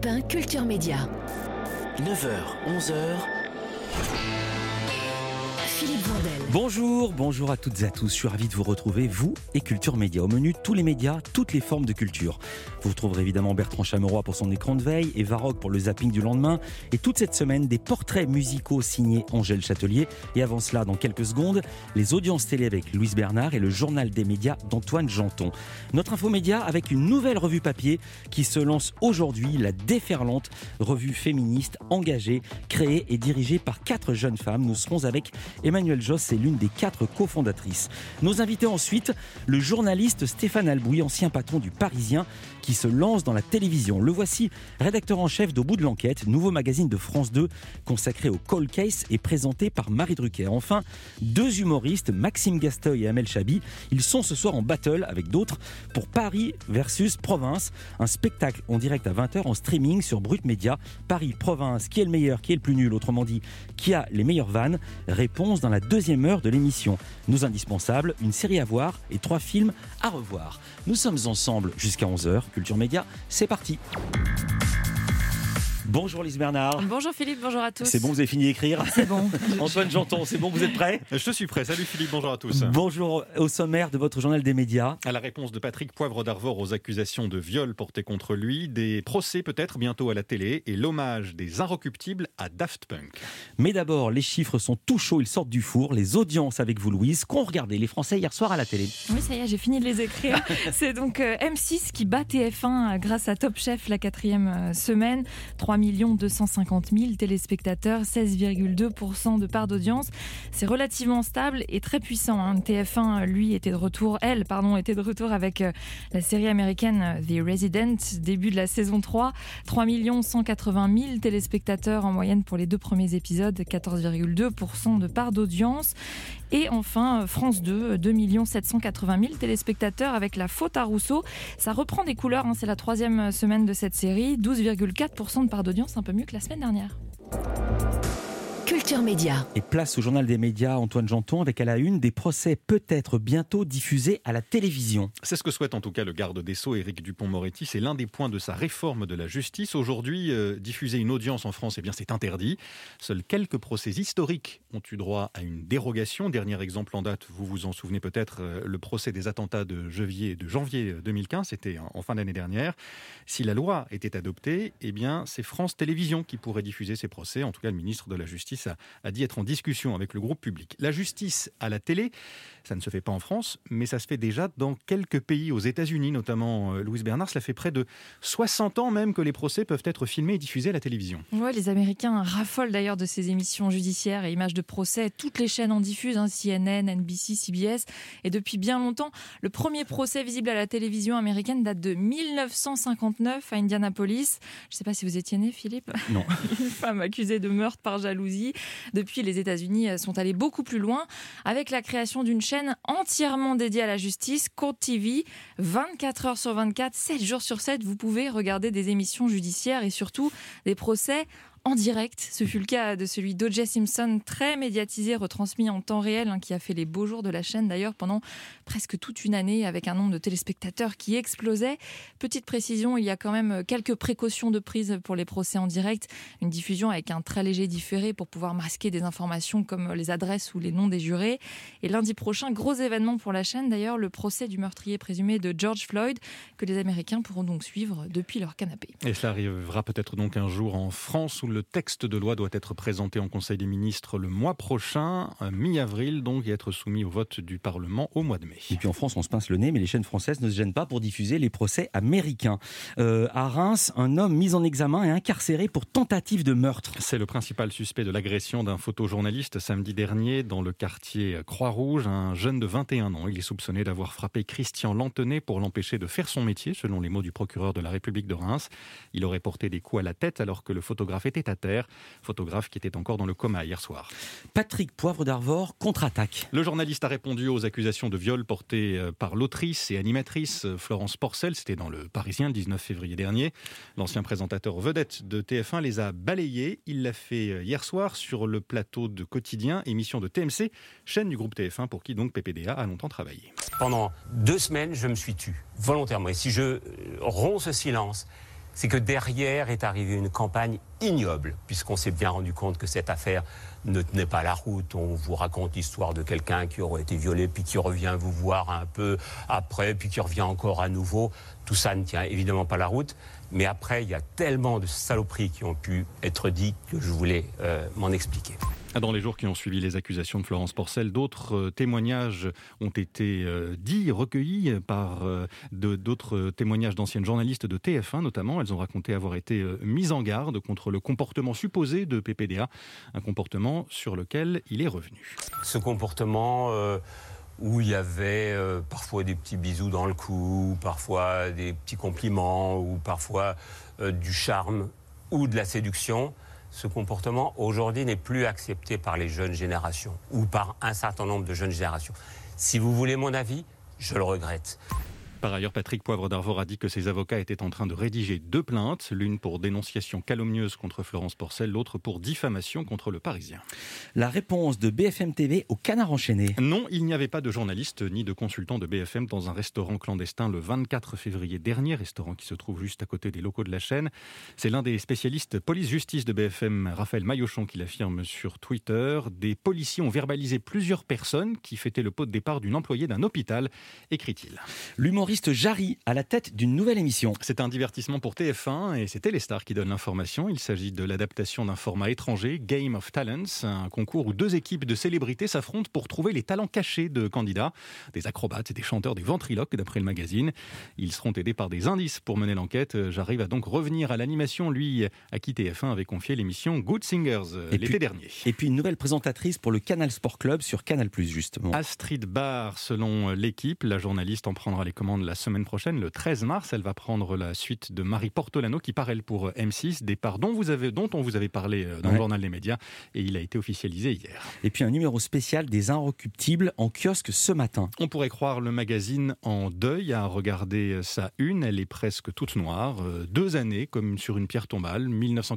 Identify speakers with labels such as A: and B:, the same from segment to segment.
A: Europe 1 Culture Média.
B: 9h, 11h.
A: Philippe Vandel.
C: Bonjour à toutes et à tous. Je suis ravi de vous retrouver, vous et Culture Média. Au menu, tous les médias, toutes les formes de culture. Vous retrouverez évidemment Bertrand Chameroy pour son écran de veille, Eva Rock pour le zapping du lendemain. Et toute cette semaine, des portraits musicaux signés Angèle Châtelier. Et avant cela, dans quelques secondes, les audiences télé avec Louise Bernard et le journal des médias d'Antoine Janton. Notre infomédia avec une nouvelle revue papier qui se lance aujourd'hui, la déferlante revue féministe engagée, créée et dirigée par 4 jeunes femmes. Nous serons avec Emmanuelle Josse, c'est l'une des 4 cofondatrices. Nos invités ensuite, le journaliste Stéphane Albouy, ancien patron du Parisien, qui se lance dans la télévision. Le voici, rédacteur en chef d'Au bout de l'enquête, nouveau magazine de France 2 consacré au cold case et présenté par Marie Drucker. Enfin, 2 humoristes, Maxime Gasteuil et Amel Chabi. Ils sont ce soir en battle avec d'autres pour Paris versus Province, un spectacle en direct à 20h en streaming sur Brut Média. Paris-Province, qui est le meilleur, qui est le plus nul, autrement dit, qui a les meilleures vannes? Réponse dans la deuxième heure de l'émission. Nos indispensables, une série à voir et 3 films à revoir. Nous sommes ensemble jusqu'à 11h. Culture Média, c'est parti. Bonjour Lise Bernard.
D: Bonjour Philippe, bonjour à tous.
C: C'est bon, vous avez fini d'écrire?
D: C'est bon.
C: Antoine Janton, c'est bon, vous êtes prêts?
E: Je suis prêt. Salut Philippe, bonjour à tous.
C: Bonjour au sommaire de votre journal des médias.
E: À la réponse de Patrick Poivre d'Arvor aux accusations de viol portées contre lui, des procès peut-être bientôt à la télé et l'hommage des Inrecuptibles à Daft Punk.
C: Mais d'abord, les chiffres sont tout chauds, ils sortent du four. Les audiences avec vous Louise, qu'ont regardé les Français hier soir à la télé?
D: Oui, ça y est, j'ai fini de les écrire. C'est donc M6 qui bat TF1 grâce à Top Chef la 4e semaine. 3 250 000 téléspectateurs, 16,2% de part d'audience. C'est relativement stable et très puissant. TF1, lui, était de retour avec la série américaine The Resident, début de la saison 3. 3 180 000 téléspectateurs en moyenne pour les 2 premiers épisodes, 14,2% de part d'audience. Et enfin, France 2, 2 780 000 téléspectateurs avec La Faute à Rousseau. Ça reprend des couleurs, c'est la 3e semaine de cette série, 12,4% de part d'audience, un peu mieux que la semaine dernière.
A: Culture Média.
C: Et place au journal des médias, Antoine Janton, avec à la une des procès peut-être bientôt diffusés à la télévision.
E: C'est ce que souhaite en tout cas le garde des Sceaux, Éric Dupond-Moretti. C'est l'un des points de sa réforme de la justice. Aujourd'hui, diffuser une audience en France, c'est interdit. Seuls quelques procès historiques ont eu droit à une dérogation. Dernier exemple en date, vous vous en souvenez peut-être, le procès des attentats de janvier 2015, c'était en fin d'année dernière. Si la loi était adoptée, c'est France Télévisions qui pourrait diffuser ces procès. En tout cas, le ministre de la Justice a dit être en discussion avec le groupe public. La justice à la télé, ça ne se fait pas en France, mais ça se fait déjà dans quelques pays, aux États-Unis notamment. Louise Bernard, cela fait près de 60 ans même que les procès peuvent être filmés et diffusés à la télévision.
D: Ouais, les Américains raffolent d'ailleurs de ces émissions judiciaires et images de procès. Toutes les chaînes en diffusent, CNN, NBC, CBS. Et depuis bien longtemps, le premier procès visible à la télévision américaine date de 1959 à Indianapolis. Je ne sais pas si vous étiez né, Philippe.
C: Non.
D: Une femme accusée de meurtre par jalousie. Depuis, les États-Unis sont allés beaucoup plus loin avec la création d'une chaîne entièrement dédiée à la justice, Court TV. 24 heures sur 24, 7 jours sur 7, vous pouvez regarder des émissions judiciaires et surtout des procès en direct. Ce fut le cas de celui d'O.J. Simpson, très médiatisé, retransmis en temps réel, qui a fait les beaux jours de la chaîne d'ailleurs pendant presque toute une année avec un nombre de téléspectateurs qui explosait. Petite précision, il y a quand même quelques précautions de prise pour les procès en direct. Une diffusion avec un très léger différé pour pouvoir masquer des informations comme les adresses ou les noms des jurés. Et lundi prochain, gros événement pour la chaîne d'ailleurs, le procès du meurtrier présumé de George Floyd que les Américains pourront donc suivre depuis leur canapé.
E: Et cela arrivera peut-être donc un jour en France où le texte de loi doit être présenté en Conseil des ministres le mois prochain, mi-avril, donc, et être soumis au vote du Parlement au mois de mai.
C: Et puis en France, on se pince le nez, mais les chaînes françaises ne se gênent pas pour diffuser les procès américains. À Reims, un homme mis en examen et incarcéré pour tentative de meurtre.
E: C'est le principal suspect de l'agression d'un photojournaliste samedi dernier dans le quartier Croix-Rouge, un jeune de 21 ans. Il est soupçonné d'avoir frappé Christian Lantenay pour l'empêcher de faire son métier, selon les mots du procureur de la République de Reims. Il aurait porté des coups à la tête alors que le photographe était à terre. Photographe qui était encore dans le coma hier soir.
C: Patrick Poivre d'Arvor contre-attaque.
E: Le journaliste a répondu aux accusations de viol portées par l'autrice et animatrice Florence Porcel. C'était dans le Parisien le 19 février dernier. L'ancien présentateur vedette de TF1 les a balayées. Il l'a fait hier soir sur le plateau de Quotidien, émission de TMC, chaîne du groupe TF1 pour qui donc PPDA a longtemps travaillé.
F: Pendant 2 semaines, je me suis tu, volontairement. Et si je romps ce silence, c'est que derrière est arrivée une campagne ignoble, puisqu'on s'est bien rendu compte que cette affaire ne tenait pas la route. On vous raconte l'histoire de quelqu'un qui aurait été violé, puis qui revient vous voir un peu après, puis qui revient encore à nouveau. Tout ça ne tient évidemment pas la route. Mais après, il y a tellement de saloperies qui ont pu être dites que je voulais m'en expliquer.
E: Dans les jours qui ont suivi les accusations de Florence Porcel, d'autres témoignages ont été recueillis par d'autres témoignages d'anciennes journalistes de TF1 notamment. Elles ont raconté avoir été mises en garde contre le comportement supposé de PPDA, un comportement sur lequel il est revenu.
F: Ce comportement où il y avait parfois des petits bisous dans le cou, parfois des petits compliments, ou parfois du charme ou de la séduction. Ce comportement, aujourd'hui, n'est plus accepté par les jeunes générations ou par un certain nombre de jeunes générations. Si vous voulez mon avis, je le regrette.
E: Par ailleurs, Patrick Poivre d'Arvor a dit que ses avocats étaient en train de rédiger 2 plaintes, l'une pour dénonciation calomnieuse contre Florence Porcel, l'autre pour diffamation contre Le Parisien.
C: La réponse de BFM TV au Canard enchaîné.
E: Non, il n'y avait pas de journaliste ni de consultant de BFM dans un restaurant clandestin le 24 février dernier, restaurant qui se trouve juste à côté des locaux de la chaîne. C'est l'un des spécialistes police-justice de BFM, Raphaël Maillochon, qui l'affirme sur Twitter. Des policiers ont verbalisé plusieurs personnes qui fêtaient le pot de départ d'une employée d'un hôpital, écrit-il.
C: L'humoriste Jarry à la tête d'une nouvelle émission.
E: C'est un divertissement pour TF1 et c'est Téléstar qui donne l'information. Il s'agit de l'adaptation d'un format étranger, Game of Talents, un concours où 2 équipes de célébrités s'affrontent pour trouver les talents cachés de candidats, des acrobates et des chanteurs, des ventriloques d'après le magazine. Ils seront aidés par des indices pour mener l'enquête. Jarry va donc revenir à l'animation, lui à qui TF1 avait confié l'émission Good Singers l'été dernier.
C: Et puis une nouvelle présentatrice pour le Canal Sport Club sur Canal+, justement.
E: Astrid Barr, selon l'équipe, la journaliste en prendra les commandes la semaine prochaine, le 13 mars. Elle va prendre la suite de Marie Portolano qui part elle pour M6, départ dont on vous avait parlé dans le journal des médias, et il a été officialisé hier.
C: Et puis un numéro spécial des Inrecuptibles en kiosque ce matin.
E: On pourrait croire le magazine en deuil à regarder sa une, elle est presque toute noire, 2 années comme sur une pierre tombale,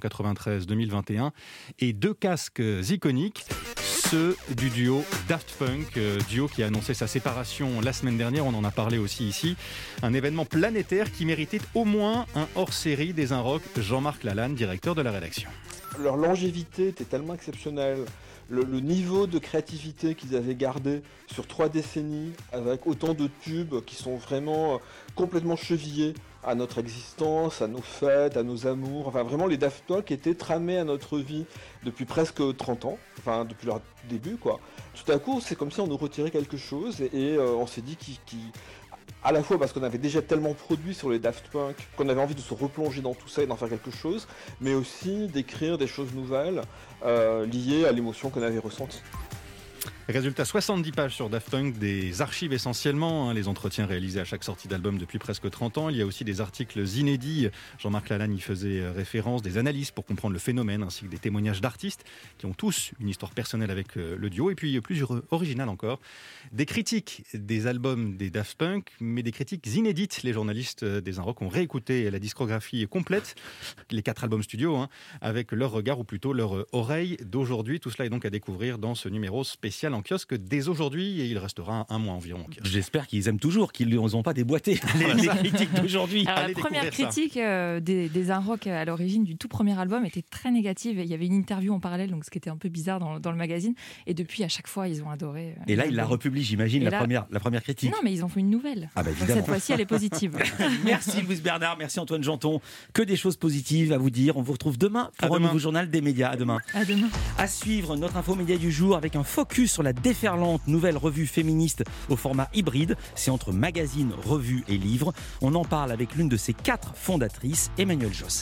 E: 1993-2021, et 2 casques iconiques. Ceux du duo Daft Punk, duo qui a annoncé sa séparation la semaine dernière, on en a parlé aussi ici. Un événement planétaire qui méritait au moins un hors-série des Inrock. Jean-Marc Lalanne, directeur de la rédaction.
G: Leur longévité était tellement exceptionnelle. Le niveau de créativité qu'ils avaient gardé sur 3 décennies, avec autant de tubes qui sont vraiment complètement chevillés à notre existence, à nos fêtes, à nos amours. Enfin, vraiment, les Daft Punk étaient tramés à notre vie depuis presque 30 ans, enfin, depuis leur début, quoi. Tout à coup, c'est comme si on nous retirait quelque chose et on s'est dit à la fois parce qu'on avait déjà tellement produit sur les Daft Punk qu'on avait envie de se replonger dans tout ça et d'en faire quelque chose, mais aussi d'écrire des choses nouvelles liées à l'émotion qu'on avait ressentie.
E: Résultat, 70 pages sur Daft Punk, des archives essentiellement, les entretiens réalisés à chaque sortie d'album depuis presque 30 ans. Il y a aussi des articles inédits, Jean-Marc Lalanne y faisait référence, des analyses pour comprendre le phénomène, ainsi que des témoignages d'artistes qui ont tous une histoire personnelle avec le duo, et puis plus original encore, des critiques des albums des Daft Punk, mais des critiques inédites. Les journalistes des Inrock ont réécouté la discographie complète, les 4 albums studio, avec leur regard, ou plutôt leur oreille d'aujourd'hui. Tout cela est donc à découvrir dans ce numéro spécial en kiosque dès aujourd'hui, et il restera un mois environ en kiosque.
C: J'espère qu'ils aiment toujours, qu'ils ne les ont pas déboîtés, les critiques d'aujourd'hui.
D: Alors, la première critique des Inrock à l'origine du tout premier album était très négative. Il y avait une interview en parallèle, donc ce qui était un peu bizarre dans le magazine, et depuis à chaque fois ils ont adoré.
C: Et là ils la republient, j'imagine, la première critique.
D: Non, mais ils en font une nouvelle.
C: Ah bah,
D: donc, cette fois-ci elle est positive.
C: Merci Louise Bernard, merci Antoine Janton. Que des choses positives à vous dire. On vous retrouve demain pour un nouveau journal des médias. À demain.
D: À demain.
C: À suivre notre info média du jour avec un focus sur la déferlante nouvelle revue féministe au format hybride. C'est entre magazine, revue et livre. On en parle avec l'une de ses 4 fondatrices, Emmanuelle Josse.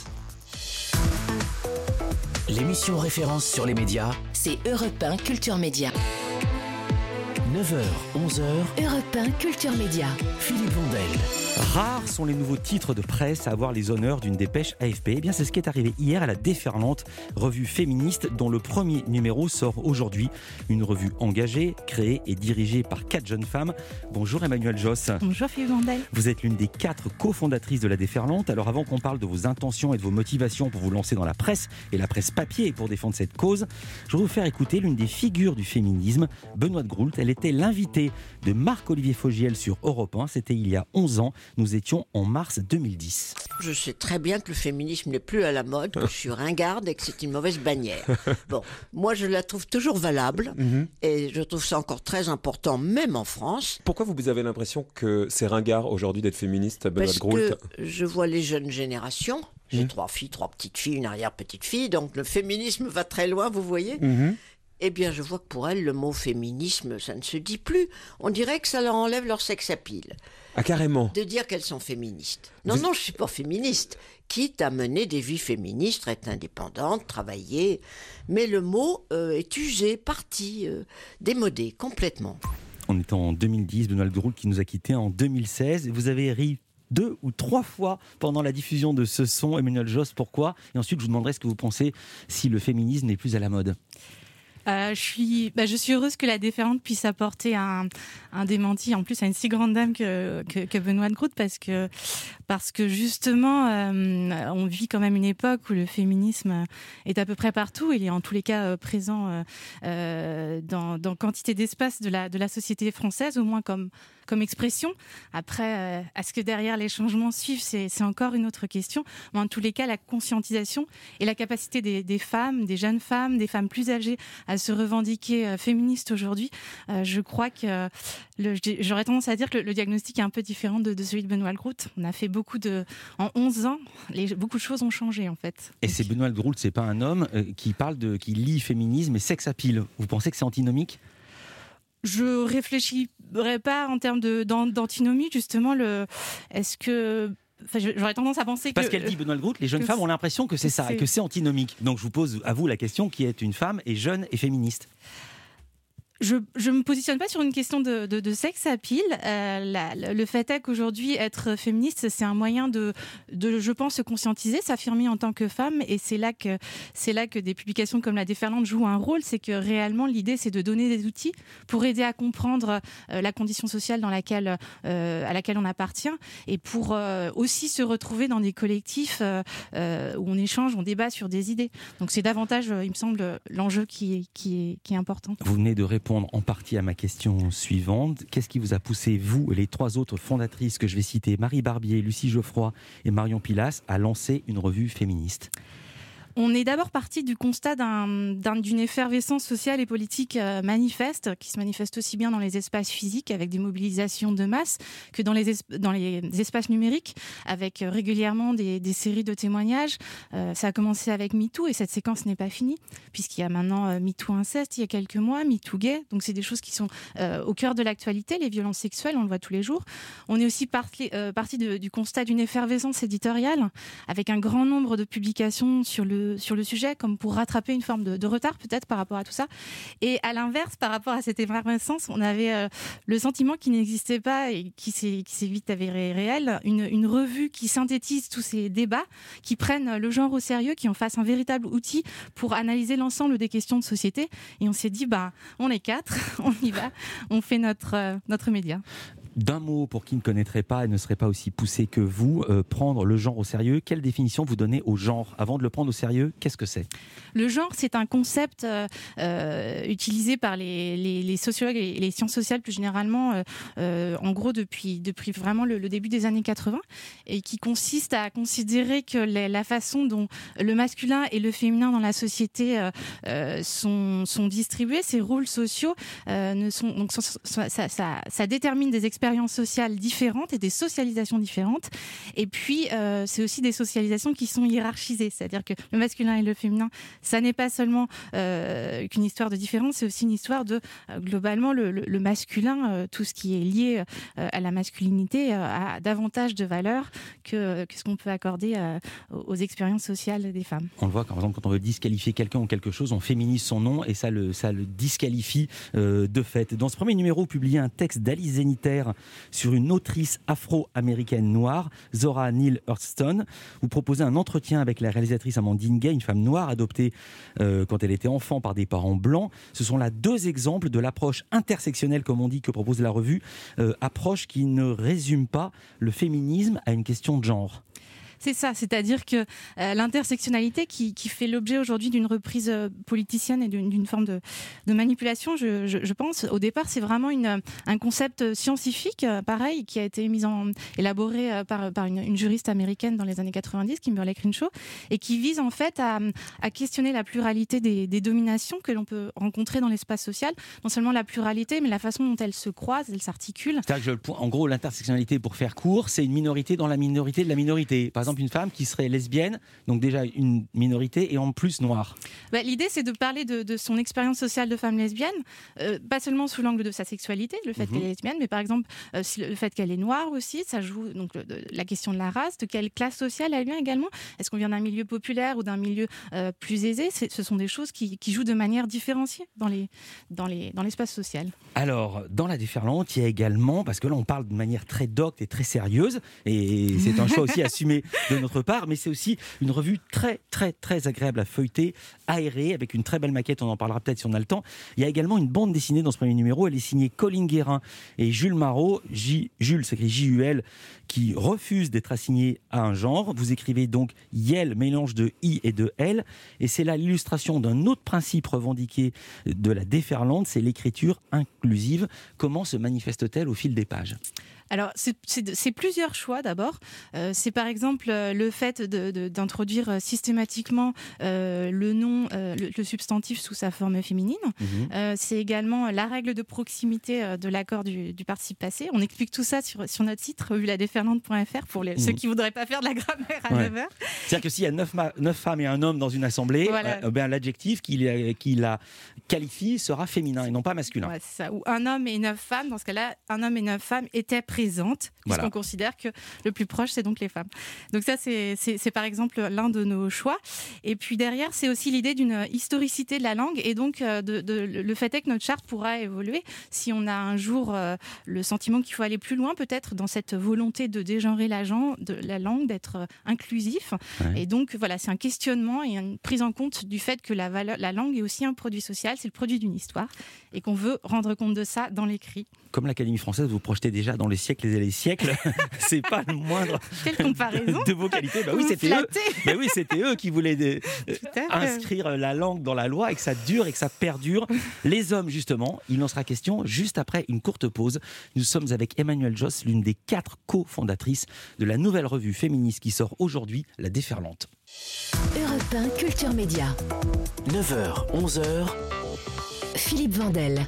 B: L'émission référence sur les médias,
A: C'est Europe 1 Culture Média.
B: 9h, 11h,
A: Europe 1 Culture Média.
B: Philippe Vandel.
C: Rares sont les nouveaux titres de presse à avoir les honneurs d'une dépêche AFP. Eh bien, c'est ce qui est arrivé hier à la déferlante revue féministe dont le premier numéro sort aujourd'hui. Une revue engagée, créée et dirigée par 4 jeunes femmes. Bonjour Emmanuelle Josse.
H: Bonjour Philippe Vandel.
C: Vous êtes l'une des 4 cofondatrices de la déferlante. Alors avant qu'on parle de vos intentions et de vos motivations pour vous lancer dans la presse et la presse papier pour défendre cette cause, je vais vous faire écouter l'une des figures du féminisme, Benoît de Groult. Elle était C'était l'invité de Marc-Olivier Fogiel sur Europe 1. C'était il y a 11 ans. Nous étions en mars 2010.
H: Je sais très bien que le féminisme n'est plus à la mode, que je suis ringarde et que c'est une mauvaise bannière. Bon, moi je la trouve toujours valable et je trouve ça encore très important, même en France.
I: Pourquoi vous avez l'impression que c'est ringard aujourd'hui d'être féministe, Benoît
H: Parce
I: Groult?
H: que je vois les jeunes générations. J'ai 3 filles, 3 petites filles, une arrière-petite-fille, donc le féminisme va très loin, vous voyez. Eh bien, je vois que pour elles, le mot féminisme, ça ne se dit plus. On dirait que ça leur enlève leur sex-appeal.
I: Ah, carrément.
H: De dire qu'elles sont féministes. Non, je ne suis pas féministe. Quitte à mener des vies féministes, être indépendante, travailler. Mais le mot est usé, parti, démodé, complètement.
C: On est en 2010, Benoît Groult qui nous a quittés en 2016. Vous avez ri 2 ou 3 fois pendant la diffusion de ce son. Emmanuelle Josse, pourquoi? Et ensuite, je vous demanderai ce que vous pensez si le féminisme n'est plus à la mode.
J: Je suis heureuse que la déferlante puisse apporter un démenti en plus à une si grande dame que Benoît Groult parce que justement on vit quand même une époque où le féminisme est à peu près partout. Il est en tous les cas présent dans quantité d'espace de la société française, au moins comme expression. Après, est-ce que derrière les changements suivent, c'est encore une autre question. Mais en tous les cas, la conscientisation et la capacité des femmes, des jeunes femmes, des femmes plus âgées à se revendiquer féministes aujourd'hui, je crois que j'aurais tendance à dire que le diagnostic est un peu différent de celui de Benoît Groult. On a fait en 11 ans, beaucoup de choses ont changé en fait.
C: Et c'est Benoît Groult, c'est pas un homme qui qui lie féminisme et sex appeal. Vous pensez que c'est antinomique?
J: Je réfléchirais pas en termes d'antinomie, justement. J'aurais tendance à penser
C: Parce qu'elle dit, Benoît Groult, les jeunes femmes ont l'impression que c'est ça et que c'est antinomique. Donc je vous pose à vous la question, qui est une femme et jeune et féministe.
J: Je me positionne pas sur une question de sex appeal. Le fait est qu'aujourd'hui, être féministe, c'est un moyen de je pense, se conscientiser, s'affirmer en tant que femme. Et c'est là que des publications comme La Déferlante jouent un rôle. C'est que réellement, l'idée, c'est de donner des outils pour aider à comprendre la condition sociale à laquelle on appartient et pour aussi se retrouver dans des collectifs où on échange, on débat sur des idées. Donc c'est davantage, il me semble, l'enjeu qui est important.
C: Vous venez de répondre en partie à ma question suivante. Qu'est-ce qui vous a poussé, vous et les 3 autres fondatrices que je vais citer, Marie Barbier, Lucie Geoffroy et Marion Pilas, à lancer une revue féministe?
J: On est d'abord parti du constat d'une effervescence sociale et politique manifeste, qui se manifeste aussi bien dans les espaces physiques, avec des mobilisations de masse, que dans les espaces numériques, avec régulièrement des séries de témoignages. Ça a commencé avec MeToo, et cette séquence n'est pas finie, puisqu'il y a maintenant MeToo inceste, il y a quelques mois, MeToo gay, donc c'est des choses qui sont au cœur de l'actualité, les violences sexuelles, on le voit tous les jours. On est aussi parti du constat d'une effervescence éditoriale, avec un grand nombre de publications sur le sujet, comme pour rattraper une forme de retard peut-être par rapport à tout ça. Et à l'inverse, par rapport à cette effervescence, on avait le sentiment qu'il n'existait pas et qui s'est vite avéré réel, une revue qui synthétise tous ces débats, qui prennent le genre au sérieux, qui en fasse un véritable outil pour analyser l'ensemble des questions de société. Et on s'est dit, on est 4, on y va, on fait notre média.
C: D'un mot, pour qui ne connaîtrait pas et ne serait pas aussi poussé que vous, prendre le genre au sérieux, quelle définition vous donnez au genre? Avant de le prendre au sérieux, qu'est-ce que c'est?
J: Le genre, c'est un concept utilisé par les sociologues et les sciences sociales plus généralement, en gros depuis vraiment le début des années 80, et qui consiste à considérer que la façon dont le masculin et le féminin dans la société sont distribués, ces rôles sociaux, ça détermine des expériences sociales différentes et des socialisations différentes. Et puis, c'est aussi des socialisations qui sont hiérarchisées. C'est-à-dire que le masculin et le féminin, ça n'est pas seulement qu'une histoire de différence, c'est aussi une histoire de, globalement, le masculin, tout ce qui est lié à la masculinité, a davantage de valeur que ce qu'on peut accorder aux expériences sociales des femmes.
C: On le voit, par exemple, quand on veut disqualifier quelqu'un ou quelque chose, on féminise son nom et ça le disqualifie de fait. Dans ce premier numéro, publié un texte d'Alice Zeniter sur une autrice afro-américaine noire, Zora Neale Hurston. Vous proposez un entretien avec la réalisatrice Amandine Gay, une femme noire adoptée quand elle était enfant par des parents blancs. Ce sont là 2 exemples de l'approche intersectionnelle, comme on dit, que propose la revue, approche qui ne résume pas le féminisme à une question de genre.
J: C'est ça, c'est-à-dire que l'intersectionnalité qui fait l'objet aujourd'hui d'une reprise politicienne et d'une forme de manipulation, je pense, au départ, c'est vraiment un concept scientifique, pareil, qui a été élaboré par une juriste américaine dans les années 90, Kimberly Crenshaw, et qui vise en fait à questionner la pluralité des dominations que l'on peut rencontrer dans l'espace social. Non seulement la pluralité, mais la façon dont elles se croisent, elles s'articulent.
C: C'est-à-dire que, en gros, l'intersectionnalité, pour faire court, c'est une minorité dans la minorité de la minorité. Par exemple, une femme qui serait lesbienne, donc déjà une minorité, et en plus noire.
J: L'idée, c'est de parler de son expérience sociale de femme lesbienne, pas seulement sous l'angle de sa sexualité, le fait qu'elle est lesbienne, mais par exemple le fait qu'elle est noire aussi, ça joue donc la question de la race, de quelle classe sociale elle vient également. Est-ce qu'on vient d'un milieu populaire ou d'un milieu plus aisé? Ce sont des choses qui jouent de manière différenciée dans l'espace social.
C: Alors, dans la déferlante, il y a également, parce que là on parle de manière très docte et très sérieuse, et c'est un choix aussi assumé de notre part, mais c'est aussi une revue très très très agréable à feuilleter, aérée, avec une très belle maquette, on en parlera peut-être si on a le temps. Il y a également une bande dessinée dans ce premier numéro, elle est signée Colline Guérin et Jules Marot, Jules s'écrit J-U-L, qui refuse d'être assigné à un genre. Vous écrivez donc Yel, mélange de I et de L, et c'est là l'illustration d'un autre principe revendiqué de la déferlante, c'est l'écriture inclusive. Comment se manifeste-t-elle au fil des pages ?
J: Alors, c'est plusieurs choix d'abord. C'est par exemple le fait d'introduire systématiquement le nom, le substantif sous sa forme féminine. C'est également la règle de proximité de l'accord du participe passé. On explique tout ça sur notre site, revueladéferlante.fr, pour ceux qui ne voudraient pas faire de la grammaire à 9h.
C: C'est-à-dire que s'il y a 9 femmes et un homme dans une assemblée, voilà. L'adjectif qui la qualifie sera féminin et non pas masculin.
J: Ouais, c'est ça. Ou un homme et 9 femmes, dans ce cas-là, un homme et 9 femmes étaient présentes, puisqu'on considère que le plus proche, c'est donc les femmes. Donc ça, c'est par exemple l'un de nos choix. Et puis derrière, c'est aussi l'idée d'une historicité de la langue, et donc le fait est que notre charte pourra évoluer si on a un jour le sentiment qu'il faut aller plus loin, peut-être dans cette volonté de dégenrer la langue, d'être inclusif. Ouais. Et donc voilà, c'est un questionnement et une prise en compte du fait que la langue est aussi un produit social, c'est le produit d'une histoire, et qu'on veut rendre compte de ça dans l'écrit.
C: Comme l'Académie française, vous projetez déjà dans les siècles et les siècles, c'est pas le moindre.
J: Quelle comparaison
C: de vos qualités. Bah oui, c'était eux. Bah oui, c'était eux qui voulaient inscrire la langue dans la loi et que ça dure et que ça perdure. Les hommes, justement, il en sera question juste après une courte pause. Nous sommes avec Emmanuelle Josse, l'une des 4 cofondatrices de la nouvelle revue féministe qui sort aujourd'hui, La Déferlante.
A: Europe 1 Culture Média.
B: 9h, 11h.
A: Philippe Vandel.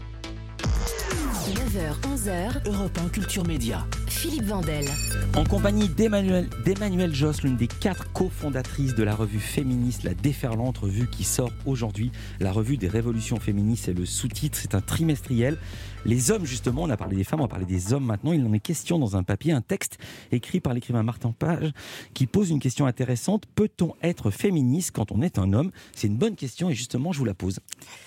A: 9h, 11h.
B: Europe 1 Culture Média.
A: Philippe Vandel.
C: En compagnie d'Emmanuelle Josse, l'une des 4 cofondatrices de la revue féministe La Déferlante, revue qui sort aujourd'hui. La revue des révolutions féministes, c'est le sous-titre, c'est un trimestriel. Les hommes, justement, on a parlé des femmes, on va parler des hommes maintenant. Il en est question dans un papier, un texte écrit par l'écrivain Martin Page qui pose une question intéressante. Peut-on être féministe quand on est un homme ? C'est une bonne question et justement, je vous la pose.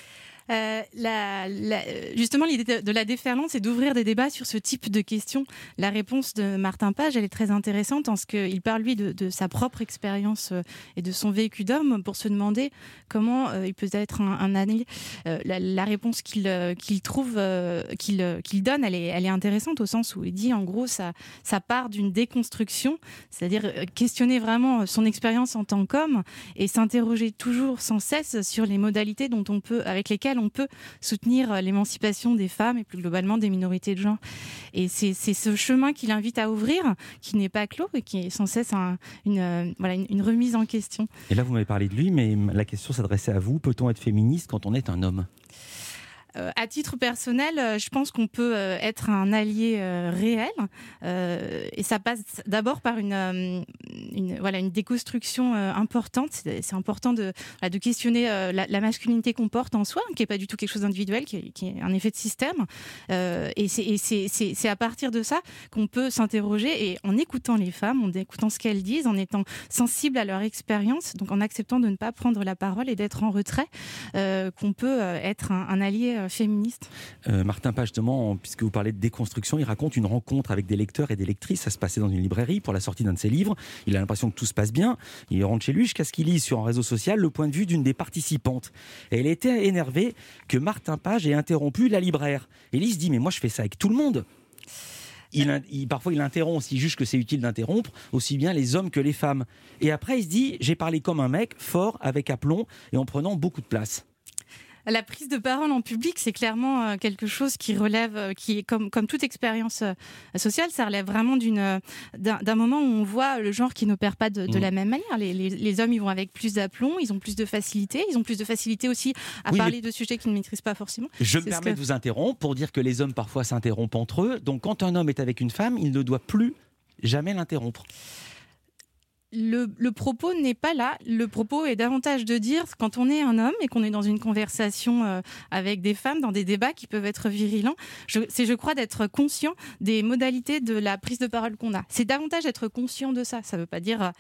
J: Justement, l'idée de la déferlante, c'est d'ouvrir des débats sur ce type de questions. La réponse de Martin Page, elle est très intéressante en ce qu'il parle, lui, de sa propre expérience et de son vécu d'homme pour se demander comment il peut être un allié. La réponse qu'il trouve, qu'il donne, elle est intéressante au sens où il dit, en gros, ça part d'une déconstruction, c'est-à-dire questionner vraiment son expérience en tant qu'homme et s'interroger toujours sans cesse sur les modalités avec lesquelles on peut soutenir l'émancipation des femmes et plus globalement des minorités de genre. Et c'est ce chemin qu'il invite à ouvrir, qui n'est pas clos et qui est sans cesse une remise en question.
C: Et là, vous m'avez parlé de lui, mais la question s'adressait à vous. Peut-on être féministe quand on est un homme ?
J: À titre personnel, je pense qu'on peut être un allié réel, et ça passe d'abord par une déconstruction importante. C'est important de questionner la masculinité qu'on porte en soi, qui n'est pas du tout quelque chose d'individuel, qui est un effet de système. Et c'est à partir de ça qu'on peut s'interroger, et en écoutant les femmes, en écoutant ce qu'elles disent, en étant sensible à leur expérience, donc en acceptant de ne pas prendre la parole et d'être en retrait, qu'on peut être un allié féministe.
C: Martin Page, justement, puisque vous parlez de déconstruction, il raconte une rencontre avec des lecteurs et des lectrices. Ça se passait dans une librairie pour la sortie d'un de ses livres. Il a l'impression que tout se passe bien. Il rentre chez lui jusqu'à ce qu'il lise sur un réseau social le point de vue d'une des participantes. Et elle était énervée que Martin Page ait interrompu la libraire. Et il se dit, mais moi je fais ça avec tout le monde. parfois il interrompt, s'il juge que c'est utile d'interrompre, aussi bien les hommes que les femmes. Et après, il se dit, j'ai parlé comme un mec, fort, avec aplomb, et en prenant beaucoup de place.
J: La prise de parole en public, c'est clairement quelque chose qui relève, qui est comme toute expérience sociale, ça relève vraiment d'un moment où on voit le genre qui n'opère pas de la même manière. Les hommes, ils vont avec plus d'aplomb, ils ont plus de facilité aussi à parler de sujets qu'ils ne maîtrisent pas forcément.
C: Je me permets de vous interrompre pour dire que les hommes parfois s'interrompent entre eux. Donc quand un homme est avec une femme, il ne doit plus jamais l'interrompre.
J: Le propos n'est pas là. Le propos est davantage de dire, quand on est un homme et qu'on est dans une conversation avec des femmes, dans des débats qui peuvent être virilents, je crois, d'être conscient des modalités de la prise de parole qu'on a. C'est davantage être conscient de ça. Ça ne veut pas dire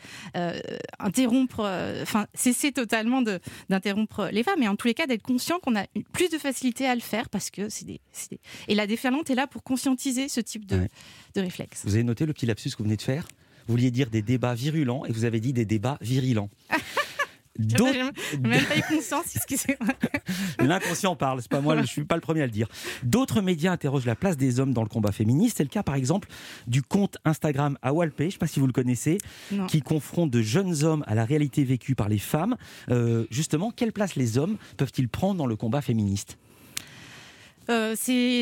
J: cesser totalement d'interrompre les femmes, mais en tous les cas d'être conscient qu'on a plus de facilité à le faire parce que Et la déferlante est là pour conscientiser ce type de réflexe.
C: Vous avez noté le petit lapsus que vous venez de faire ? Vous vouliez dire des débats virulents et vous avez dit des débats virilents.
J: J'ai même pas eu conscience, excusez-moi.
C: L'inconscient parle, c'est pas moi, je suis pas le premier à le dire. D'autres médias interrogent la place des hommes dans le combat féministe. C'est le cas par exemple du compte Instagram Awalpé, je ne sais pas si vous le connaissez, qui confronte de jeunes hommes à la réalité vécue par les femmes. Justement, quelle place les hommes peuvent-ils prendre dans le combat féministe ?
J: À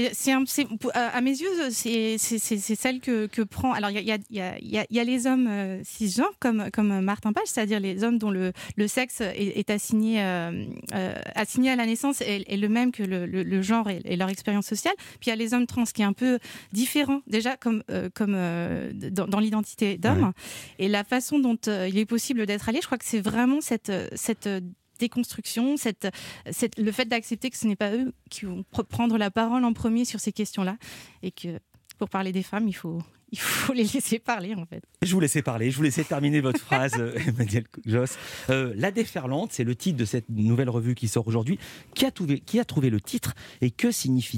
J: mes yeux, c'est celle que prend. Alors, il y a les hommes cisgenres comme Martin Page, c'est-à-dire les hommes dont le sexe est assigné à la naissance est le même que le genre et leur expérience sociale. Puis il y a les hommes trans qui est un peu différent déjà comme dans l'identité d'homme. Ouais. Et la façon dont il est possible d'être allié, je crois que c'est vraiment cette déconstruction, le fait d'accepter que ce n'est pas eux qui vont prendre la parole en premier sur ces questions-là et que pour parler des femmes, il faut les laisser parler en fait.
C: Je vous laissais parler, je vous laissais terminer votre phrase, Emmanuel Josse. La déferlante, c'est le titre de cette nouvelle revue qui sort aujourd'hui. Qui a trouvé le titre et que signifie-t-il ?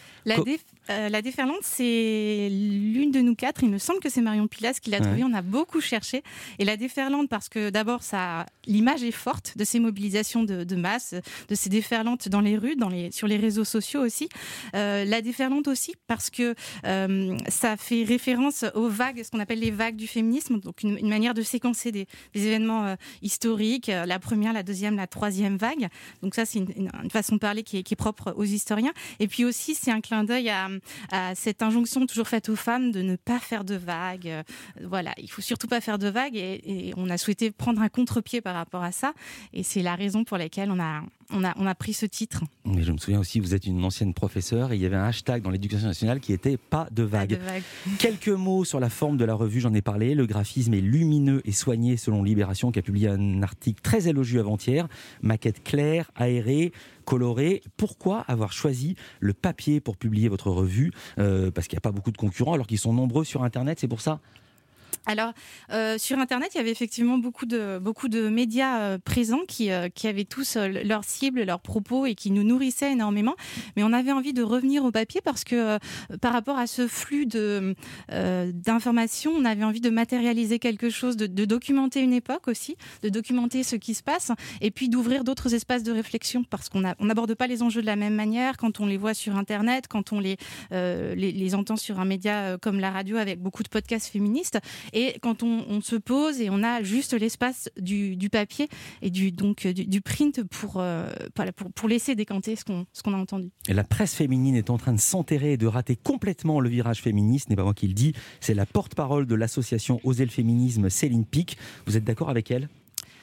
J: La déferlante, c'est l'une de nous quatre. Il me semble que c'est Marion Pilas qui l'a trouvée. On a beaucoup cherché. Et la déferlante, parce que d'abord, l'image est forte de ces mobilisations de masse, de ces déferlantes dans les rues, sur les réseaux sociaux aussi. La déferlante aussi, parce que ça fait référence aux vagues, ce qu'on appelle les vagues du féminisme. Donc une manière de séquencer des événements historiques, la première, la deuxième, la troisième vague. Donc ça, c'est une façon de parler qui est propre aux historiens. Et puis aussi, c'est un clin d'œil à cette injonction toujours faite aux femmes de ne pas faire de vagues. Voilà, il faut surtout pas faire de vagues et on a souhaité prendre un contre-pied par rapport à ça. Et c'est la raison pour laquelle on a pris ce titre.
C: Mais je me souviens aussi, vous êtes une ancienne professeure et il y avait un hashtag dans l'éducation nationale qui était pas de vagues. Quelques mots sur la forme de la revue, j'en ai parlé. Le graphisme est lumineux et soigné selon Libération qui a publié un article très élogieux avant-hier. Maquette claire, aérée, colorée. Pourquoi avoir choisi le papier pour publier votre revue ? Parce qu'il n'y a pas beaucoup de concurrents alors qu'ils sont nombreux sur Internet, c'est pour ça ?
J: Alors, sur Internet, il y avait effectivement beaucoup de médias présents qui avaient tous leur cible, leurs propos et qui nous nourrissaient énormément. Mais on avait envie de revenir au papier parce que par rapport à ce flux d'informations, on avait envie de matérialiser quelque chose, de documenter une époque aussi, de documenter ce qui se passe et puis d'ouvrir d'autres espaces de réflexion parce qu'on n'aborde pas les enjeux de la même manière quand on les voit sur Internet, quand on les entend sur un média comme la radio avec beaucoup de podcasts féministes. Et quand on se pose et on a juste l'espace du papier et du print pour laisser décanter ce qu'on a entendu.
C: Et la presse féminine est en train de s'enterrer et de rater complètement le virage féministe, n'est pas moi qui le dis, c'est la porte-parole de l'association Oser le féminisme, Céline Pic. Vous êtes d'accord avec elle ?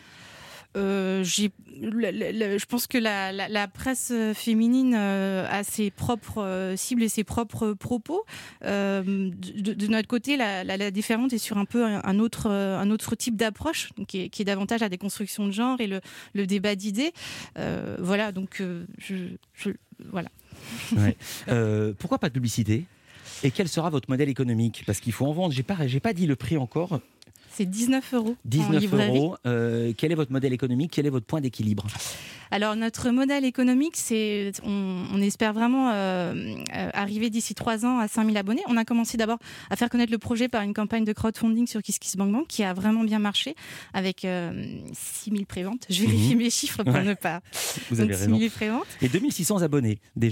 J: Je pense que la presse féminine a ses propres cibles et ses propres propos. De notre côté, la déferlante est sur un peu un autre type d'approche qui est davantage la déconstruction de genre et le débat d'idées. Voilà, donc voilà.
C: Ouais. Pourquoi pas de publicité ? Et quel sera votre modèle économique ? Parce qu'il faut en vendre. J'ai pas dit le prix encore.
J: C'est 19 €.
C: 19 €. Quel est votre modèle économique ? Quel est votre point d'équilibre ?
J: Alors, notre modèle économique, on espère vraiment arriver d'ici 3 ans à 5 000 abonnés. On a commencé d'abord à faire connaître le projet par une campagne de crowdfunding sur KissKissBankBank qui a vraiment bien marché avec 6 000 préventes. Je vérifie mes chiffres pour ne pas...
C: Vous avez raison.
J: 6 000 préventes.
C: Et 2 600 abonnés déjà.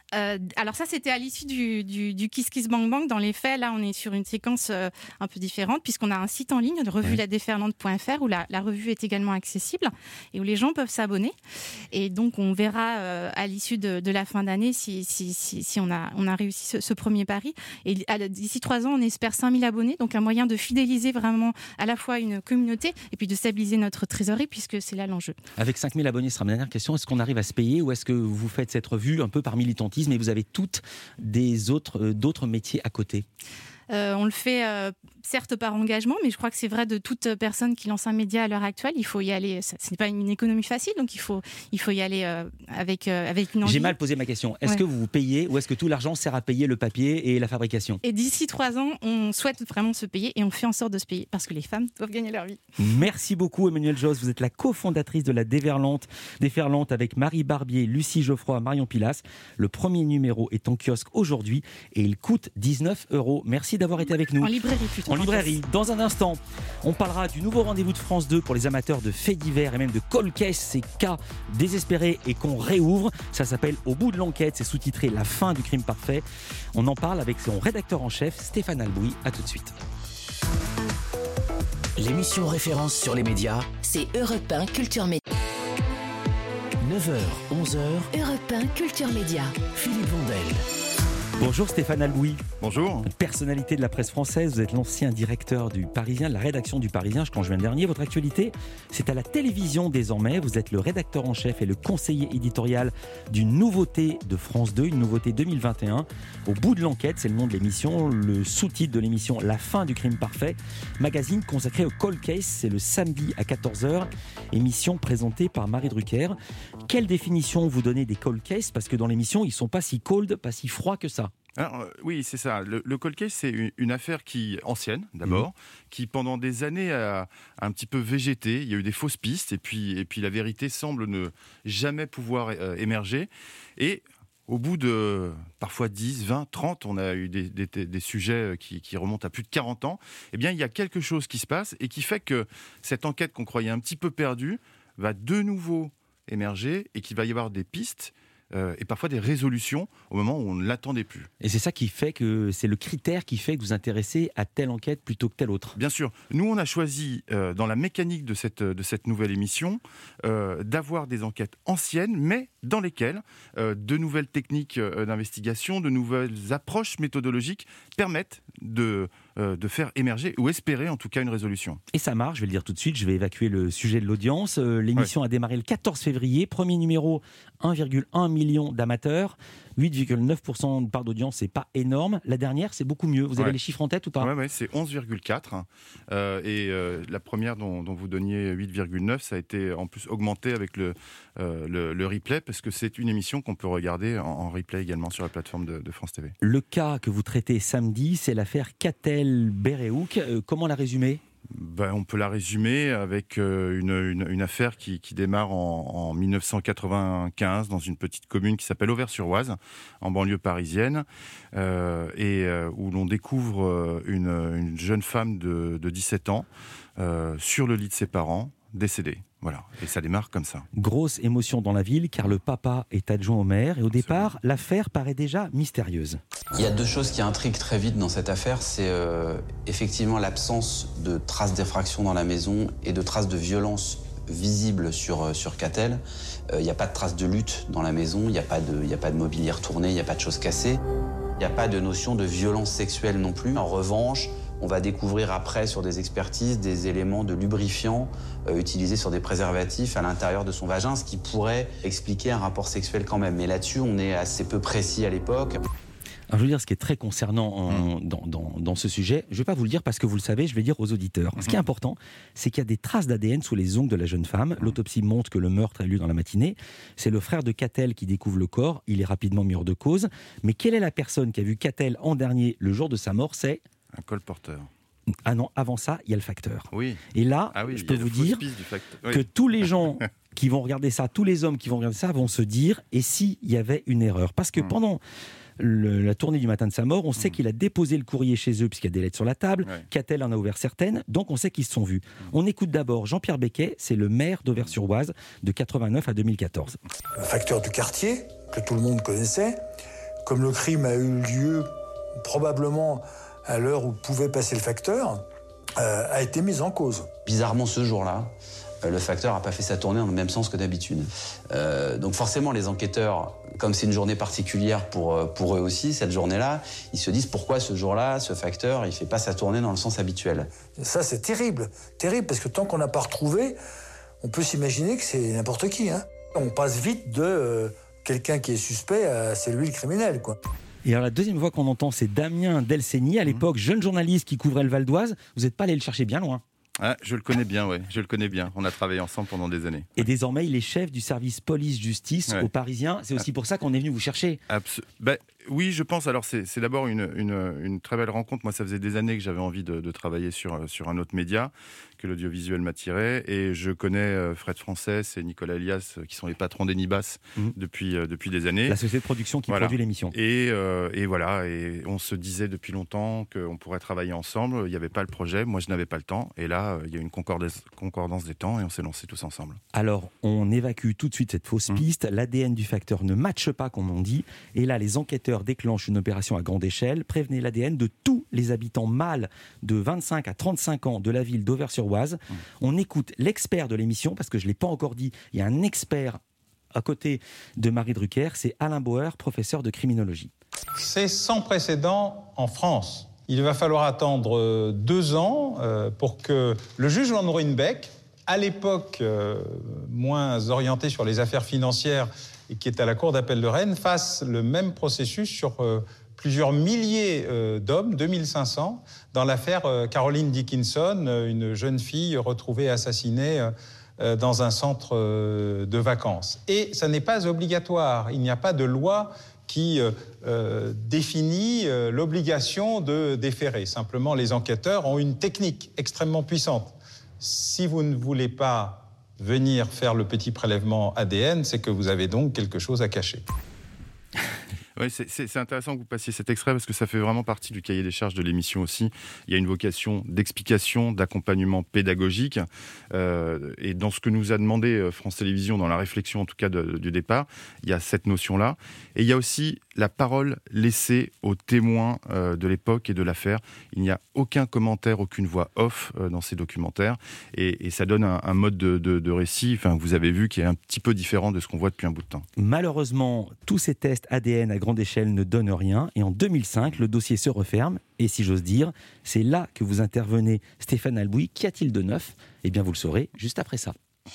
J: Alors ça, c'était à l'issue du Kiss Kiss Bang Bang. Dans les faits, là, on est sur une séquence un peu différente puisqu'on a un site en ligne, de revue-la-déferlante.fr, où la revue est également accessible et où les gens peuvent s'abonner. Et donc, on verra à l'issue de la fin d'année si on a réussi ce premier pari. Et d'ici 3 ans, on espère 5000 abonnés, donc un moyen de fidéliser vraiment à la fois une communauté et puis de stabiliser notre trésorerie puisque c'est là l'enjeu.
C: Avec 5000 abonnés, ce sera ma dernière question. Est-ce qu'on arrive à se payer ou est-ce que vous faites cette revue un peu par militantisme et vous avez toutes d'autres métiers à côté?
J: On le fait certes par engagement, mais je crois que c'est vrai de toute personne qui lance un média à l'heure actuelle. Il faut y aller. Ce n'est pas une économie facile, donc il faut y aller avec une envie.
C: J'ai mal posé ma question. Est-ce que vous vous payez ou est-ce que tout l'argent sert à payer le papier et la fabrication?
J: Et d'ici 3 ans, on souhaite vraiment se payer et on fait en sorte de se payer parce que les femmes doivent gagner leur vie.
C: Merci beaucoup Emmanuelle Josse. Vous êtes la cofondatrice de la Déferlante avec Marie Barbier, Lucie Geoffroy, Marion Pilas. Le premier numéro est en kiosque aujourd'hui et il coûte 19 €. Merci d'avoir été avec nous.
J: En librairie plutôt.
C: En librairie. Dans un instant, on parlera du nouveau rendez-vous de France 2 pour les amateurs de faits divers et même de cold case, ces cas désespérés et qu'on réouvre. Ça s'appelle Au bout de l'enquête, c'est sous-titré La fin du crime parfait. On en parle avec son rédacteur en chef, Stéphane Albouy. À tout de suite.
B: L'émission référence sur les médias,
A: C'est Europe 1 Culture Média.
B: 9h, 11h,
A: Europe 1 Culture Média.
B: Philippe Vandel.
C: Bonjour Stéphane Albouy.
K: Bonjour.
C: Personnalité de la presse française, vous êtes l'ancien directeur du Parisien, de la rédaction du Parisien jusqu'en juin dernier. Votre actualité, c'est à la télévision désormais. Vous êtes le rédacteur en chef et le conseiller éditorial d'une nouveauté de France 2, une nouveauté 2021. Au bout de l'enquête, c'est le nom de l'émission, le sous-titre de l'émission La fin du crime parfait. Magazine consacré au cold case, c'est le samedi à 14h. Émission présentée par Marie Drucker. Quelle définition vous donnez des cold cases? Parce que dans l'émission, ils ne sont pas si cold, pas si froids que ça.
K: Alors, oui, c'est ça. Le cold case, c'est une affaire ancienne, d'abord, qui pendant des années a un petit peu végété. Il y a eu des fausses pistes et puis la vérité semble ne jamais pouvoir émerger. Et au bout de parfois 10, 20, 30, on a eu des sujets qui remontent à plus de 40 ans. Eh bien, il y a quelque chose qui se passe et qui fait que cette enquête qu'on croyait un petit peu perdue va de nouveau émerger et qu'il va y avoir des pistes et parfois des résolutions au moment où on ne l'attendait plus.
C: Et c'est ça qui fait que c'est le critère qui fait que vous intéressez à telle enquête plutôt que telle autre.
K: Bien sûr. Nous, on a choisi, dans la mécanique de cette nouvelle émission, d'avoir des enquêtes anciennes, mais dans lesquelles de nouvelles techniques d'investigation, de nouvelles approches méthodologiques permettent de faire émerger, ou espérer en tout cas, une résolution.
C: Et ça marche, je vais le dire tout de suite, je vais évacuer le sujet de l'audience. L'émission a démarré le 14 février, premier numéro, 1,1 million d'amateurs, 8,9% de part d'audience, c'est pas énorme. La dernière, c'est beaucoup mieux. Vous avez les chiffres en tête ou pas?
K: Oui, c'est 11,4. La première dont vous donniez 8,9, ça a été en plus augmenté avec le replay, parce que c'est une émission qu'on peut regarder en replay également sur la plateforme de France TV.
C: Le cas que vous traitez samedi, c'est l'affaire Catel-Béréouk. Comment la résumer?
K: On peut la résumer avec une affaire qui démarre en 1995 dans une petite commune qui s'appelle Auvers-sur-Oise, en banlieue parisienne, où l'on découvre une jeune femme de 17 ans sur le lit de ses parents, décédée. Voilà, et ça démarre comme ça.
C: Grosse émotion dans la ville, car le papa est adjoint au maire, et au départ, l'affaire paraît déjà mystérieuse.
L: Il y a deux choses qui intriguent très vite dans cette affaire, c'est effectivement l'absence de traces d'effraction dans la maison et de traces de violence visibles sur Catel. Il n'y a pas de traces de lutte dans la maison, il n'y a pas de mobilier retourné, il n'y a pas de choses cassées. Il n'y a pas de notion de violence sexuelle non plus. En revanche, on va découvrir après sur des expertises des éléments de lubrifiant utilisés sur des préservatifs à l'intérieur de son vagin, ce qui pourrait expliquer un rapport sexuel quand même. Mais là-dessus, on est assez peu précis à l'époque.
C: Alors, je veux dire, ce qui est très concernant dans ce sujet, je ne vais pas vous le dire parce que vous le savez, je vais dire aux auditeurs. Ce qui est important, c'est qu'il y a des traces d'ADN sous les ongles de la jeune femme. L'autopsie montre que le meurtre a eu lieu dans la matinée. C'est le frère de Catel qui découvre le corps. Il est rapidement mis hors de cause. Mais quelle est la personne qui a vu Catel en dernier le jour de sa mort? C'est
K: un colporteur.
C: Ah non, avant ça, il y a le facteur.
K: Oui.
C: Et là, je peux vous dire que tous les gens qui vont regarder ça, tous les hommes qui vont regarder ça vont se dire, et s'il y avait une erreur? Parce que pendant la tournée du matin de sa mort, on sait qu'il a déposé le courrier chez eux puisqu'il y a des lettres sur la table, Catel en a ouvert certaines, donc on sait qu'ils se sont vus. On écoute d'abord Jean-Pierre Becquet, c'est le maire d'Auvers-sur-Oise de 89 à 2014.
M: Le facteur du quartier, que tout le monde connaissait, comme le crime a eu lieu probablement à l'heure où pouvait passer le facteur, a été mise en cause.
L: Bizarrement, ce jour-là, le facteur n'a pas fait sa tournée dans le même sens que d'habitude. Donc forcément, les enquêteurs, comme c'est une journée particulière pour eux aussi, cette journée-là, ils se disent pourquoi ce jour-là, ce facteur, il ne fait pas sa tournée dans le sens habituel.
M: Ça, c'est terrible, parce que tant qu'on n'a pas retrouvé, on peut s'imaginer que c'est n'importe qui. On passe vite de quelqu'un qui est suspect à c'est lui le criminel, quoi.
C: Et alors la deuxième voix qu'on entend, c'est Damien Delceni, à l'époque jeune journaliste qui couvrait le Val d'Oise. Vous n'êtes pas allé le chercher bien loin.
K: Ah, je le connais bien, ouais. Je le connais bien. On a travaillé ensemble pendant des années.
C: Et désormais, il est chef du service police-justice aux Parisiens. C'est aussi pour ça qu'on est venu vous chercher.
K: Oui, je pense. Alors, c'est d'abord une très belle rencontre. Moi, ça faisait des années que j'avais envie de travailler sur un autre média, que l'audiovisuel m'attirait. Et je connais Fred Frances et Nicolas Elias, qui sont les patrons d'Enibas depuis des années.
C: La société de production qui produit l'émission.
K: Et voilà. Et on se disait depuis longtemps qu'on pourrait travailler ensemble. Il n'y avait pas le projet. Moi, je n'avais pas le temps. Et là, il y a une concordance des temps et on s'est lancés tous ensemble.
C: Alors, on évacue tout de suite cette fausse piste. L'ADN du facteur ne matche pas, comme on dit. Et là, les enquêteurs déclenchent une opération à grande échelle. Prévenez l'ADN de tous les habitants mâles de 25 à 35 ans de la ville d'Auvers-sur-Oise. On écoute l'expert de l'émission, parce que je ne l'ai pas encore dit, il y a un expert à côté de Marie Drucker, c'est Alain Bauer, professeur de criminologie.
N: C'est sans précédent en France. Il va falloir attendre 2 ans pour que le juge Landry-Beck, à l'époque moins orienté sur les affaires financières et qui est à la Cour d'appel de Rennes, fasse le même processus sur plusieurs milliers d'hommes, 2500, dans l'affaire Caroline Dickinson, une jeune fille retrouvée assassinée dans un centre de vacances. Et ça n'est pas obligatoire. Il n'y a pas de loi qui définit l'obligation de déférer. Simplement, les enquêteurs ont une technique extrêmement puissante. Si vous ne voulez pas venir faire le petit prélèvement ADN, c'est que vous avez donc quelque chose à cacher.
K: Oui, c'est intéressant que vous passiez cet extrait parce que ça fait vraiment partie du cahier des charges de l'émission aussi. Il y a une vocation d'explication, d'accompagnement pédagogique. Et dans ce que nous a demandé France Télévisions, dans la réflexion en tout cas du départ, il y a cette notion-là. Et il y a aussi la parole laissée aux témoins de l'époque et de l'affaire. Il n'y a aucun commentaire, aucune voix off dans ces documentaires. Et ça donne un mode de récit, enfin, vous avez vu, qui est un petit peu différent de ce qu'on voit depuis un bout de temps.
C: Malheureusement, tous ces tests ADN à grande échelle ne donnent rien. Et en 2005, le dossier se referme. Et si j'ose dire, c'est là que vous intervenez, Stéphane Albouy. Qu'y a-t-il de neuf ? Eh bien, vous le saurez juste après ça.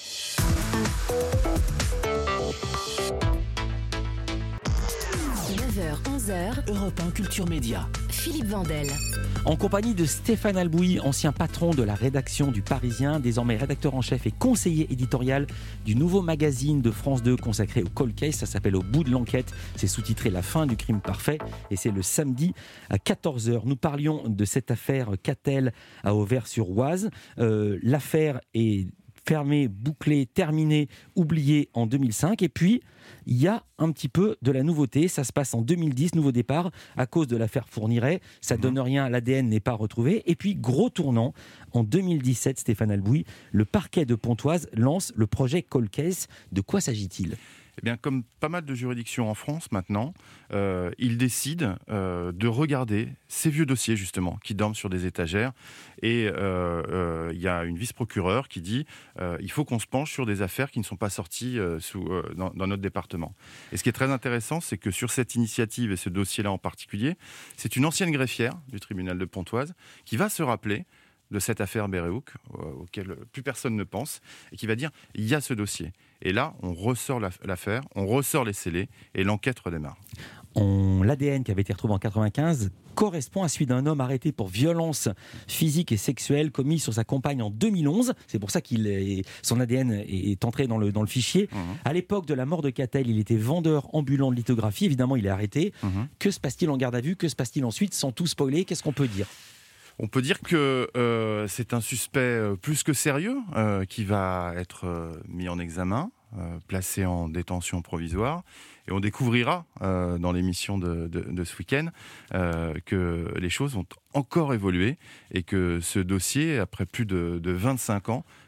A: 9h-11h,
B: Europe 1 Culture Média.
A: Philippe Vandel.
C: En compagnie de Stéphane Albouy, ancien patron de la rédaction du Parisien, désormais rédacteur en chef et conseiller éditorial du nouveau magazine de France 2 consacré au cold case. Ça s'appelle Au bout de l'enquête. C'est sous-titré La fin du crime parfait. Et c'est le samedi à 14h. Nous parlions de cette affaire Catel à Auvers-sur-Oise. L'affaire est fermée, bouclée, terminée, oubliée en 2005. Et puis, il y a un petit peu de la nouveauté. Ça se passe en 2010, nouveau départ, à cause de l'affaire Fourniret. Ça donne rien, l'ADN n'est pas retrouvé. Et puis, gros tournant, en 2017, Stéphane Albouy, le parquet de Pontoise lance le projet Cold Case. De quoi s'agit-il ?
K: Eh bien, comme pas mal de juridictions en France maintenant, ils décident de regarder ces vieux dossiers justement qui dorment sur des étagères. Et il y a une vice-procureure qui dit il faut qu'on se penche sur des affaires qui ne sont pas sorties dans notre département. Et ce qui est très intéressant, c'est que sur cette initiative et ce dossier-là en particulier, c'est une ancienne greffière du tribunal de Pontoise qui va se rappeler de cette affaire Béréouk, auquel plus personne ne pense, et qui va dire il y a ce dossier. Et là, on ressort l'affaire, on ressort les scellés, et l'enquête redémarre.
C: L'ADN qui avait été retrouvé en 1995 correspond à celui d'un homme arrêté pour violence physique et sexuelle commise sur sa compagne en 2011. C'est pour ça son ADN est entré dans le fichier. À l'époque de la mort de Catel, il était vendeur ambulant de lithographie. Évidemment, il est arrêté. Que se passe-t-il en garde à vue ? Que se passe-t-il ensuite ? Sans tout spoiler, qu'est-ce qu'on peut dire ?
K: On peut dire que c'est un suspect plus que sérieux qui va être mis en examen, placé en détention provisoire. Et on découvrira dans l'émission de ce week-end que les choses ont encore évolué et que ce dossier, après plus de 25 ans,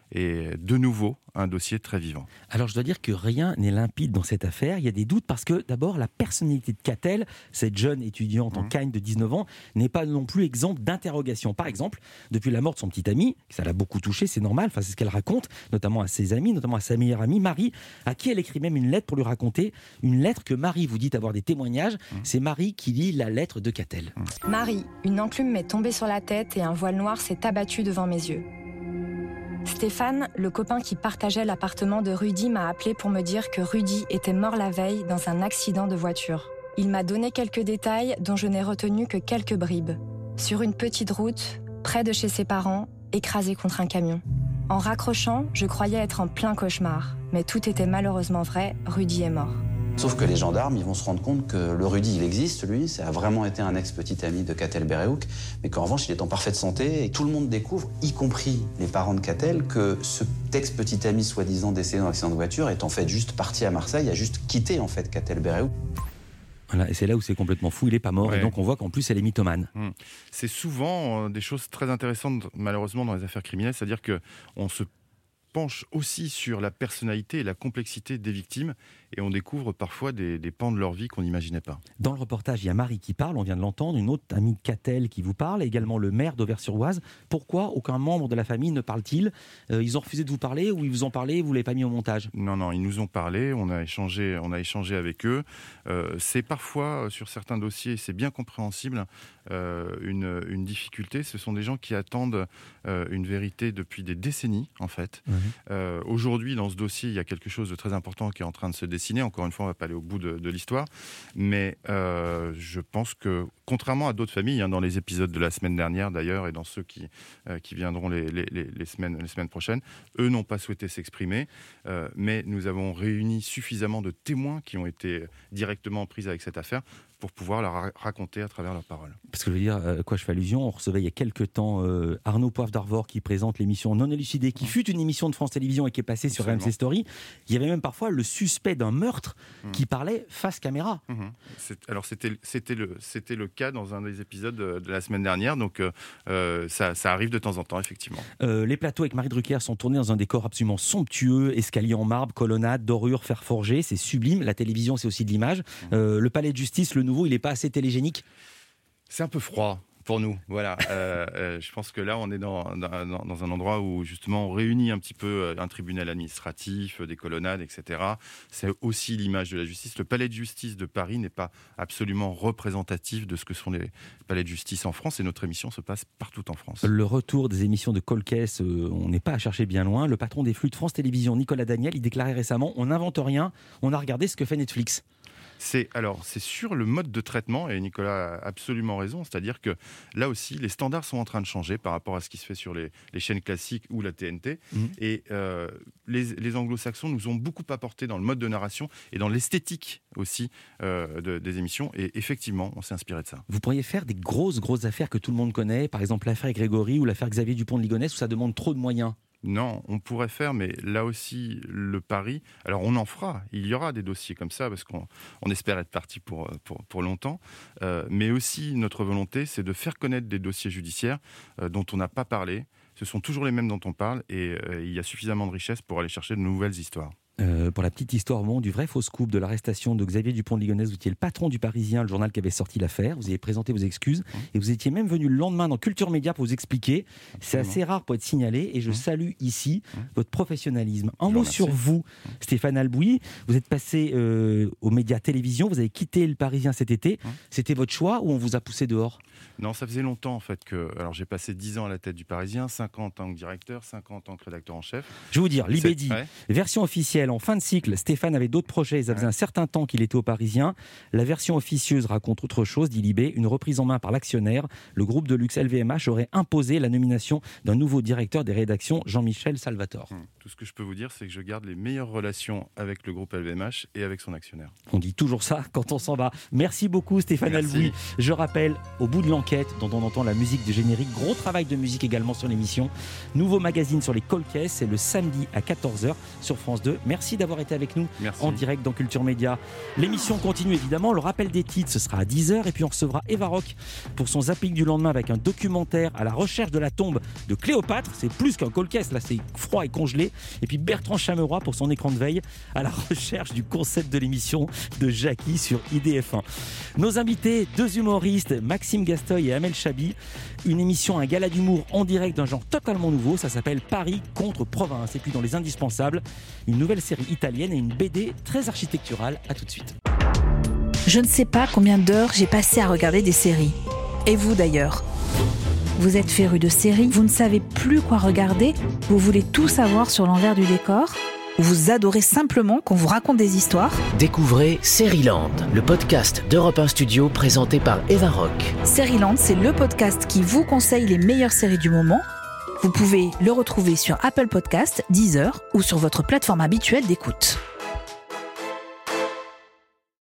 K: de nouveau un dossier très vivant.
C: Alors je dois dire que rien n'est limpide dans cette affaire. Il y a des doutes parce que d'abord la personnalité de Catel, cette jeune étudiante en Cagne de 19 ans, n'est pas non plus exempte d'interrogations. Par exemple, depuis la mort de son petit ami, ça l'a beaucoup touché, c'est normal, c'est ce qu'elle raconte, notamment à ses amis, notamment à sa meilleure amie Marie, à qui elle écrit même une lettre pour lui raconter, une lettre que Marie, vous dites avoir des témoignages, c'est Marie qui lit la lettre de Catel.
O: Marie, une enclume m'est tombée sur la tête et un voile noir s'est abattu devant mes yeux. Stéphane, le copain qui partageait l'appartement de Rudy, m'a appelé pour me dire que Rudy était mort la veille dans un accident de voiture. Il m'a donné quelques détails dont je n'ai retenu que quelques bribes. Sur une petite route, près de chez ses parents, écrasé contre un camion. En raccrochant, je croyais être en plein cauchemar. Mais tout était malheureusement vrai, Rudy est mort.
L: Sauf que les gendarmes, ils vont se rendre compte que le Rudy, il existe, lui, ça a vraiment été un ex-petit ami de Catel Béréouk, mais qu'en revanche, il est en parfaite santé, et tout le monde découvre, y compris les parents de Catel, que ce ex-petit ami soi-disant décédé dans l'accident de voiture est en fait juste parti à Marseille, a juste quitté en fait Catel Béréouk.
C: Voilà, et c'est là où c'est complètement fou, il n'est pas mort, et donc on voit qu'en plus elle est mythomane.
K: C'est souvent des choses très intéressantes, malheureusement, dans les affaires criminelles, c'est-à-dire qu'on se penche aussi sur la personnalité et la complexité des victimes, et on découvre parfois des pans de leur vie qu'on n'imaginait pas.
C: Dans le reportage, il y a Marie qui parle, on vient de l'entendre, une autre amie de Catel qui vous parle, également le maire d'Auvers-sur-Oise. Pourquoi aucun membre de la famille ne parle-t-il ? Ils ont refusé de vous parler ou ils vous ont parlé, vous ne l'avez pas mis au montage ?
K: Non, ils nous ont parlé, on a échangé avec eux. C'est parfois, sur certains dossiers, c'est bien compréhensible, une difficulté. Ce sont des gens qui attendent une vérité depuis des décennies, en fait. Aujourd'hui, dans ce dossier, il y a quelque chose de très important qui est en train de se dessiner. Encore une fois, on ne va pas aller au bout de l'histoire. Mais je pense que, contrairement à d'autres familles, dans les épisodes de la semaine dernière d'ailleurs, et dans ceux qui viendront les semaines prochaines, eux n'ont pas souhaité s'exprimer. Mais nous avons réuni suffisamment de témoins qui ont été directement en prise avec cette affaire pour pouvoir la raconter à travers leurs paroles.
C: Parce que je veux dire, quoi je fais allusion, on recevait il y a quelques temps Arnaud Poivre d'Arvor qui présente l'émission Non élucidée, qui fut une émission de France Télévisions et qui est passée sur RMC Story. Il y avait même parfois le suspect d'un meurtre qui parlait face caméra.
K: Alors c'était le cas dans un des épisodes de la semaine dernière, donc ça arrive de temps en temps, effectivement.
C: Les plateaux avec Marie Drucker sont tournés dans un décor absolument somptueux, escalier en marbre, colonnade, dorure, fer forgé, c'est sublime. La télévision, c'est aussi de l'image. Le palais de justice, le nouveau, il n'est pas assez télégénique ?
K: C'est un peu froid pour nous, voilà. Je pense que là, on est dans un endroit où justement on réunit un petit peu un tribunal administratif, des colonnades, etc. C'est aussi l'image de la justice. Le palais de justice de Paris n'est pas absolument représentatif de ce que sont les palais de justice en France, et notre émission se passe partout en France.
C: Le retour des émissions de Cold Case, on n'est pas à chercher bien loin. Le patron des flux de France Télévisions, Nicolas Daniel, il déclarait récemment « On n'invente rien, on a regardé ce que fait Netflix ».
K: C'est sur le mode de traitement, et Nicolas a absolument raison, c'est-à-dire que là aussi, les standards sont en train de changer par rapport à ce qui se fait sur les chaînes classiques ou la TNT, et les anglo-saxons nous ont beaucoup apporté dans le mode de narration et dans l'esthétique aussi des émissions, et effectivement, on s'est inspiré de ça.
C: Vous pourriez faire des grosses affaires que tout le monde connaît, par exemple l'affaire Grégory ou l'affaire Xavier Dupont de Ligonnès, où ça demande trop de moyens.
K: Non, on pourrait faire, mais là aussi, le pari... Alors, on en fera. Il y aura des dossiers comme ça, parce qu'on espère être parti pour longtemps. Mais aussi, notre volonté, c'est de faire connaître des dossiers judiciaires dont on n'a pas parlé. Ce sont toujours les mêmes dont on parle, et il y a suffisamment de richesse pour aller chercher de nouvelles histoires.
C: Pour la petite histoire au moment du vrai faux scoop de l'arrestation de Xavier Dupont de Ligonnès, vous étiez le patron du Parisien, le journal qui avait sorti l'affaire, vous avez présenté vos excuses et vous étiez même venu le lendemain dans Culture Média pour vous expliquer. C'est assez rare pour être signalé, et je salue ici votre professionnalisme. Un mot sur vous, Stéphane Albouy, vous êtes passé aux médias télévision, vous avez quitté le Parisien cet été. C'était votre choix ou on vous a poussé dehors ?
K: Non, ça faisait longtemps en fait que... Alors j'ai passé 10 ans à la tête du Parisien, 50 ans en tant que directeur, 50 ans en tant que rédacteur en chef.
C: Je vais vous dire, Libé dit, version officielle, en fin de cycle, Stéphane avait d'autres projets, ça faisait un certain temps qu'il était au Parisien. La version officieuse raconte autre chose, dit Libé, une reprise en main par l'actionnaire. Le groupe de luxe LVMH aurait imposé la nomination d'un nouveau directeur des rédactions, Jean-Michel Salvatore.
K: Tout ce que je peux vous dire, c'est que je garde les meilleures relations avec le groupe LVMH et avec son actionnaire.
C: On dit toujours ça quand on s'en va. Merci beaucoup Stéphane Albouy. Je rappelle, au bout de l'enquête dont on entend la musique de générique, gros travail de musique également sur l'émission. Nouveau magazine sur les cold cases, c'est le samedi à 14h sur France 2. Merci. Merci d'avoir été avec nous
K: Merci.
C: en direct dans Culture Média. L'émission continue évidemment. Le rappel des titres, ce sera à 10h. Et puis on recevra Eva Rock pour son zapping du lendemain avec un documentaire à la recherche de la tombe de Cléopâtre. C'est plus qu'un cold case, là c'est froid et congelé. Et puis Bertrand Chameroy pour son écran de veille à la recherche du concept de l'émission de Jackie sur IDF1. Nos invités, 2 humoristes, Maxime Gastoy et Amel Chabi. Une émission, un gala d'humour en direct d'un genre totalement nouveau. Ça s'appelle Paris contre province. Et puis dans les indispensables, une nouvelle série italienne et une BD très architecturale. À tout de suite.
P: Je ne sais pas combien d'heures j'ai passé à regarder des séries. Et vous d'ailleurs ? Vous êtes féru de séries, vous ne savez plus quoi regarder, vous voulez tout savoir sur l'envers du décor ? Ou vous adorez simplement qu'on vous raconte des histoires ?
B: Découvrez Seriland, le podcast d'Europe 1 Studio présenté par Eva Rock.
P: Seriland, c'est le podcast qui vous conseille les meilleures séries du moment. Vous pouvez le retrouver sur Apple Podcasts, Deezer ou sur votre plateforme habituelle d'écoute.